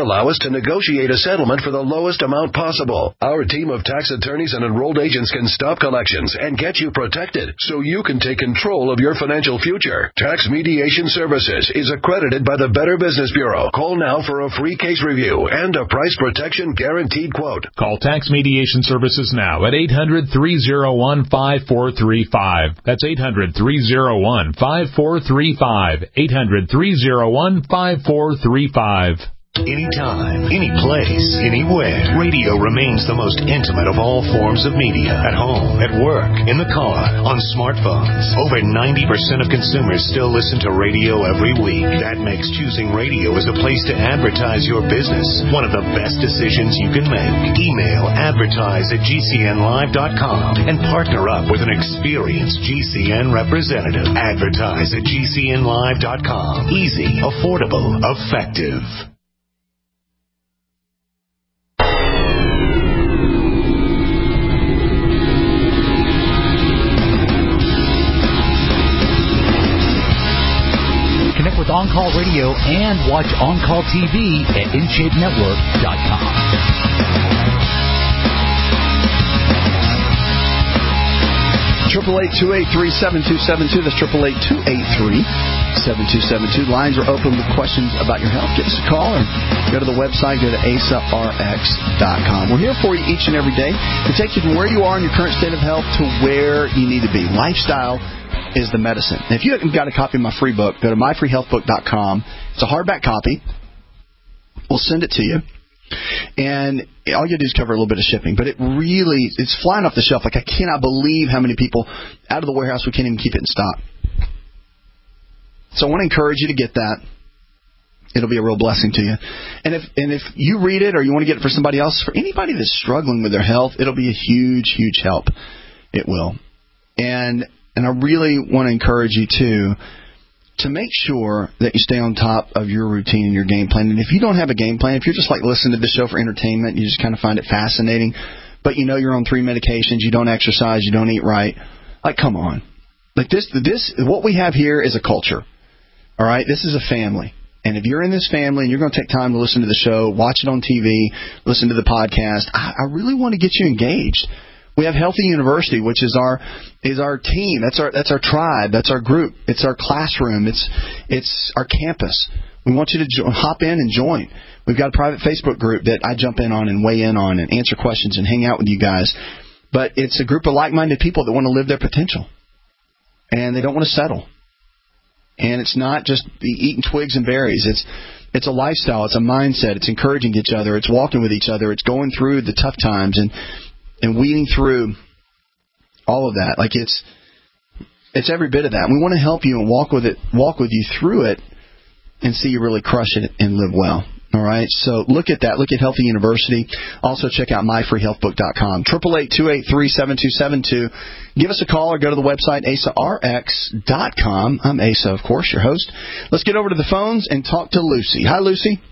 allow us to negotiate a settlement for the lowest amount possible. Our team of tax attorneys and enrolled agents can stop collections and get you protected so you can take control of your financial future. Tax Mediation Services is accredited by the Better Business Bureau. Call now for a free case review and a price protection guaranteed quote. Call Tax Mediation Services now at eight hundred, three oh one, five four three five. That's eight hundred, three oh one, five four three five. eight hundred, three oh one, five four three five. Anytime, any place, anywhere. Radio remains the most intimate of all forms of media. At home, at work, in the car, on smartphones. Over ninety percent of consumers still listen to radio every week. That makes choosing radio as a place to advertise your business one of the best decisions you can make. Email advertise at G C N live dot com and partner up with an experienced G C N representative. Advertise at G C N live dot com. Easy, affordable, effective. Connect with On Call Radio and watch On Call T V at in shape network dot com. Triple eight two eight three seven two seven two. That's triple eight two eight three seven two seven two. Lines are open with questions about your health. Give us a call or go to the website. Go to A S A R X dot com. We're here for you each and every day to take you from where you are in your current state of health to where you need to be. Lifestyle is the medicine. And if you haven't got a copy of my free book, go to my free health book dot com. It's a hardback copy. We'll send it to you. And all you do is cover a little bit of shipping. But it really, it's flying off the shelf. Like, I cannot believe how many people out of the warehouse, we can't even keep it in stock. So I want to encourage you to get that. It'll be a real blessing to you. And if and if you read it or you want to get it for somebody else, for anybody that's struggling with their health, it'll be a huge, huge help. It will. And and I really want to encourage you, too, to make sure that you stay on top of your routine and your game plan. And if you don't have a game plan, if you're just like listening to this show for entertainment, you just kind of find it fascinating, but you know you're on three medications, you don't exercise, you don't eat right, like, come on. Like, this, this, what we have here is a culture, all right? This is a family. And if you're in this family and you're going to take time to listen to the show, watch it on T V, listen to the podcast, I, I really want to get you engaged. We have Healthy University, which is our is our team. That's our that's our tribe. That's our group. It's our classroom. It's it's our campus. We want you to jo- hop in and join. We've got a private Facebook group that I jump in on and weigh in on and answer questions and hang out with you guys. But it's a group of like-minded people that want to live their potential, and they don't want to settle. And it's not just eating twigs and berries. It's it's a lifestyle. It's a mindset. It's encouraging each other. It's walking with each other. It's going through the tough times and and weeding through all of that. Like, it's it's every bit of that. And we want to help you and walk with it, walk with you through it, and see you really crush it and live well. All right. So look at that. Look at Healthy University. Also check out my free health book dot com. Triple eight two eight three seven two seven two. Give us a call or go to the website A S A R X dot com. I'm Asa, of course, your host. Let's get over to the phones and talk to Lucy. Hi, Lucy.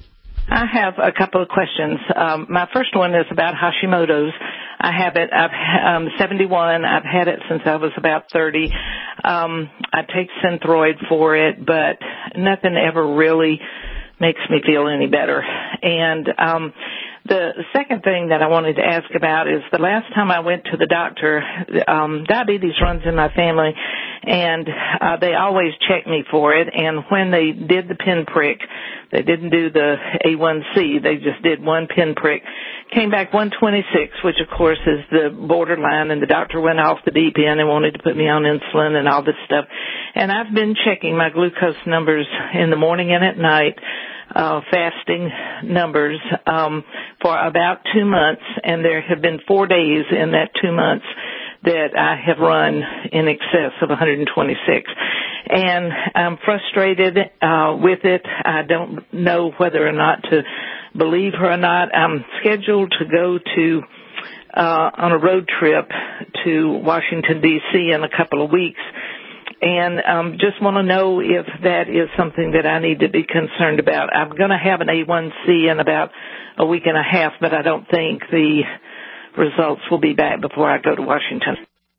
I have a couple of questions. Um, my first one is about Hashimoto's. I have it. I'm um, seventy-one. I've had it since I was about thirty. Um, I take Synthroid for it, but nothing ever really makes me feel any better. And um, the second thing that I wanted to ask about is the last time I went to the doctor, um, diabetes runs in my family, and uh, they always check me for it. And when they did the pinprick, they didn't do the A one C. They just did one pinprick. Came back one twenty-six, which, of course, is the borderline, and the doctor went off the deep end and wanted to put me on insulin and all this stuff. And I've been checking my glucose numbers in the morning and at night, uh, fasting numbers, um, for about two months, and there have been four days in that two months that I have run in excess of one twenty-six. And I'm frustrated uh, with it. I don't know whether or not to believe her or not. I'm scheduled to go to uh, on a road trip to Washington, D C in a couple of weeks. And um, just want to know if that is something that I need to be concerned about. I'm going to have an A one C in about a week and a half, but I don't think the results will be back before I go to Washington.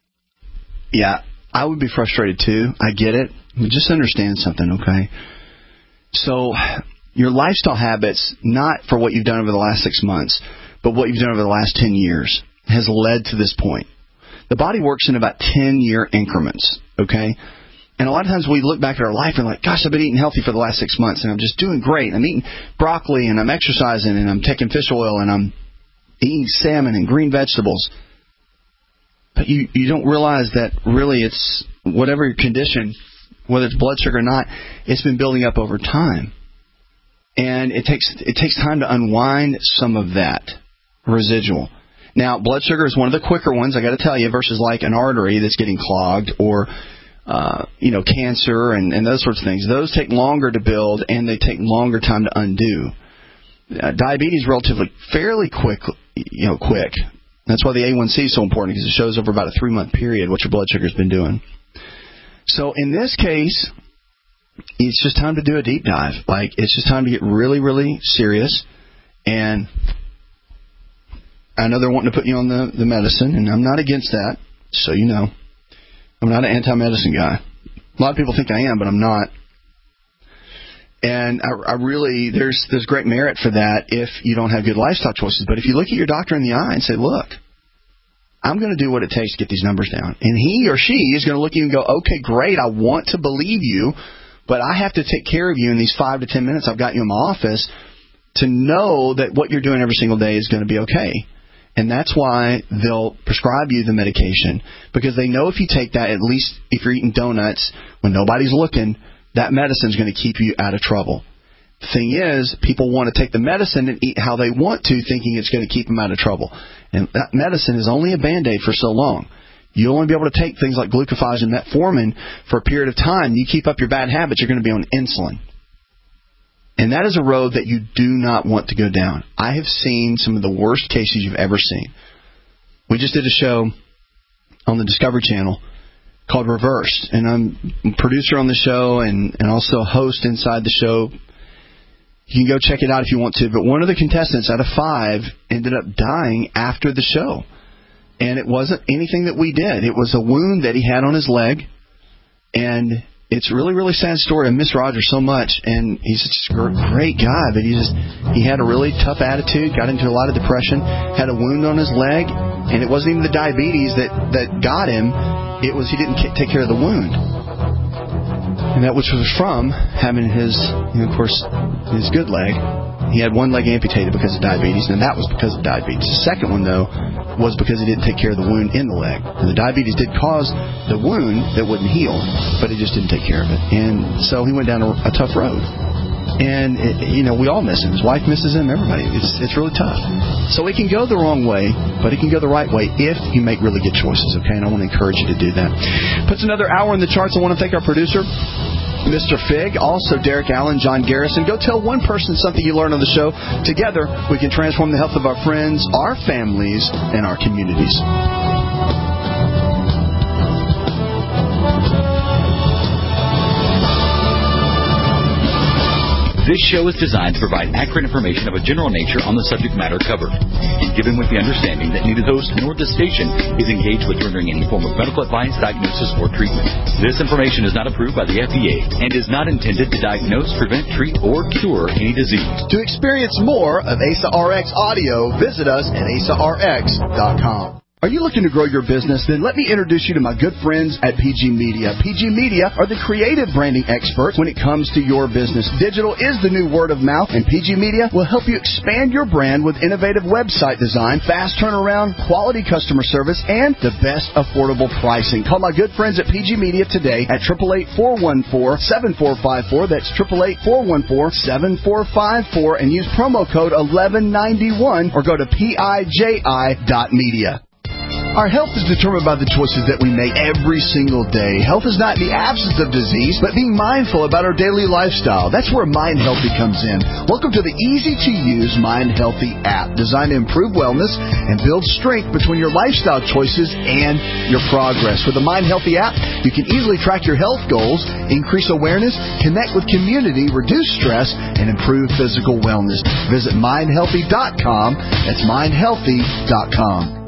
Yeah, I would be frustrated too. I get it. But just understand something, okay? So your lifestyle habits, not for what you've done over the last six months, but what you've done over the last ten years, has led to this point. The body works in about ten-year increments, okay? And a lot of times we look back at our life and we're like, gosh, I've been eating healthy for the last six months, and I'm just doing great. I'm eating broccoli, and I'm exercising, and I'm taking fish oil, and I'm eating salmon and green vegetables. But you, you don't realize that really it's whatever your condition, whether it's blood sugar or not, it's been building up over time. And it takes it takes time to unwind some of that residual. Now, blood sugar is one of the quicker ones, I got to tell you, versus like an artery that's getting clogged or, uh, you know, cancer and, and those sorts of things. Those take longer to build, and they take longer time to undo. Uh, diabetes is relatively fairly quick, you know, quick. That's why the A one C is so important, because it shows over about a three-month period what your blood sugar's been doing. So in this case, it's just time to do a deep dive. Like, it's just time to get really, really serious. And I know they're wanting to put you on the, the medicine, and I'm not against that, so you know. I'm not an anti-medicine guy. A lot of people think I am, but I'm not. And I, I really, there's there's great merit for that if you don't have good lifestyle choices. But if you look at your doctor in the eye and say, look, I'm going to do what it takes to get these numbers down. And he or she is going to look at you and go, okay, great, I want to believe you, but I have to take care of you in these five to ten minutes I've got you in my office to know that what you're doing every single day is going to be okay. And that's why they'll prescribe you the medication, because they know if you take that, at least if you're eating donuts when nobody's looking, that medicine's going to keep you out of trouble. The thing is, people want to take the medicine and eat how they want to, thinking it's going to keep them out of trouble. And that medicine is only a Band-Aid for so long. You'll only be able to take things like glucophage and metformin for a period of time. You keep up your bad habits, you're going to be on insulin. And that is a road that you do not want to go down. I have seen some of the worst cases you've ever seen. We just did a show on the Discovery Channel called Reversed, and I'm a producer on the show and, and also a host inside the show. You can go check it out if you want to, but one of the contestants out of five ended up dying after the show. And it wasn't anything that we did. It was a wound that he had on his leg, and it's a really, really sad story. I miss Roger so much, and he's such a great guy, but he just he had a really tough attitude, got into a lot of depression, had a wound on his leg, and it wasn't even the diabetes that, that got him. It was he didn't take care of the wound. And that which was from having his, you know, of course, his good leg. He had one leg amputated because of diabetes, and that was because of diabetes. The second one, though, was because he didn't take care of the wound in the leg. And the diabetes did cause the wound that wouldn't heal, but he just didn't take care of it. And so he went down a, a tough road. And, it, you know, we all miss him. His wife misses him, everybody. It's it's really tough. So it can go the wrong way, but it can go the right way if you make really good choices, okay? And I want to encourage you to do that. Puts another hour in the charts. I want to thank our producer, Mister Fig, also Derek Allen, John Garrison. Go tell one person something you learned on the show. Together, we can transform the health of our friends, our families, and our communities. This show is designed to provide accurate information of a general nature on the subject matter covered, and given with the understanding that neither host nor the station is engaged with rendering any form of medical advice, diagnosis, or treatment. This information is not approved by the F D A and is not intended to diagnose, prevent, treat, or cure any disease. To experience more of A S A R X audio, visit us at A S A R X dot com. Are you looking to grow your business? Then let me introduce you to my good friends at P G Media. P G Media are the creative branding experts when it comes to your business. Digital is the new word of mouth, and P G Media will help you expand your brand with innovative website design, fast turnaround, quality customer service, and the best affordable pricing. Call my good friends at P G Media today at eight eight eight, four one four, seven four five four. That's eight eight eight, four one four, seven four five four, and use promo code eleven ninety-one or go to P I J I dot media. Our health is determined by the choices that we make every single day. Health is not the absence of disease, but being mindful about our daily lifestyle. That's where Mind Healthy comes in. Welcome to the easy-to-use Mind Healthy app, designed to improve wellness and build strength between your lifestyle choices and your progress. With the Mind Healthy app, you can easily track your health goals, increase awareness, connect with community, reduce stress, and improve physical wellness. Visit mind healthy dot com. That's mind healthy dot com.